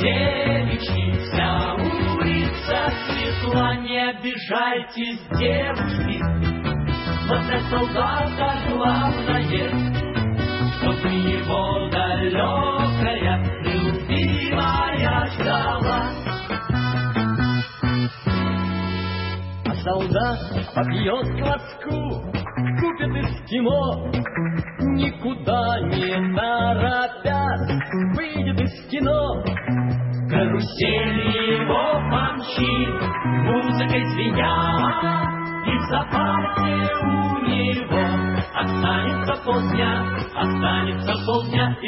девичьи, вся улица светла. Не обижайтесь, девушки, но для солдата главное, чтоб его далекая любимая ждала. А солдат попьет кваску, купит эскимо, никуда не торопясь, выйдет из кино. Карусель его помчит, музыкой звеня, и в запасе у него останется полдня, останется полдня.